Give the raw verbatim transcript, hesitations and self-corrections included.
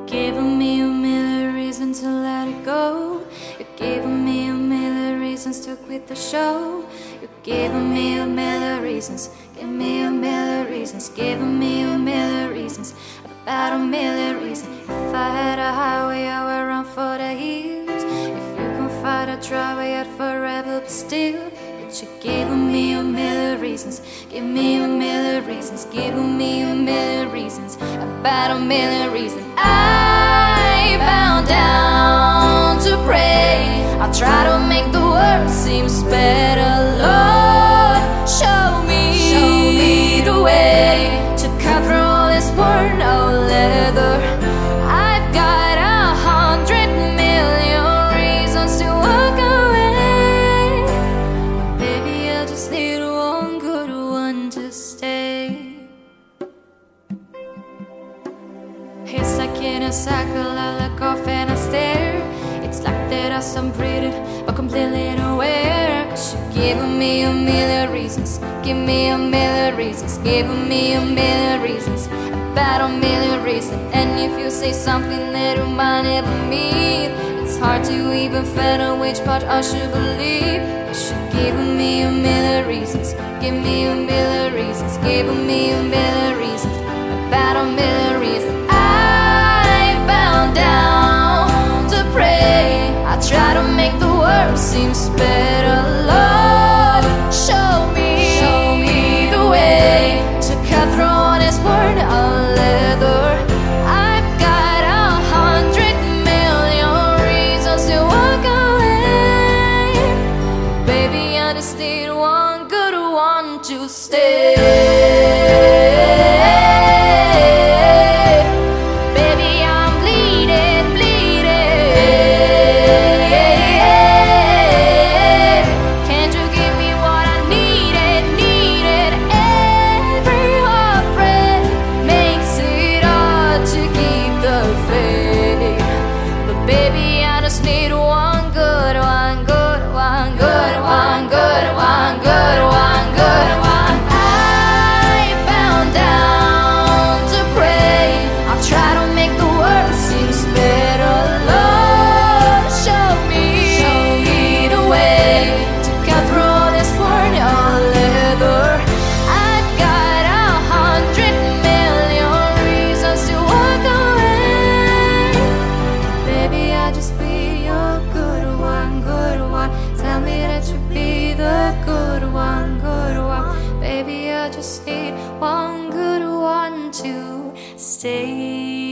Giving me a million reasons to let it go. You're giving me a million reasons to quit the show. You're giving me a million reasons. Give me a million reasons. Giving me a million reasons. About a million reasons. If I had a highway, I would run for the hills. If you can fight, I'd drive it forever, but still. But you're giving me a million reasons. Give me a million reasons. Giving me a million reasons. About a million reasons. I bow down to pray. I try to make the world seem better. Lord, show me, show me the way to cut through all this worn out leather. I've got a hundred million reasons to walk away. Baby, I just need one good one to stay. He's stuck in a cycle, I look off and I stare. It's like that I am breathing, but completely unaware. Cause you're giving me a million reasons. Give me a million reasons. Giving me a million reasons. About a million reasons. And if you say something that you might never mean, it's hard to even fathom which part I should believe. Cause you're giving me a million reasons. Give me a million reasons. Giving me a million reasons. About a million reasons. I bow down to pray. I try to make the world seem better. Lord, show me, show me the way to cut through all this worn out leather. I've got a hundred million reasons to walk away. Baby, I just need one good one to stay. Baby, I just need one good, one good, one good, one good, one good, one good, one. I bow down to pray. I try to make the world seem better. Lord, show me, show me the way to cut through all this worn out leather. I've got a hundred million reasons to walk away. Baby, I just be your good one, good one. Tell me that you be the good one, good one. Baby, I just need one good one to stay.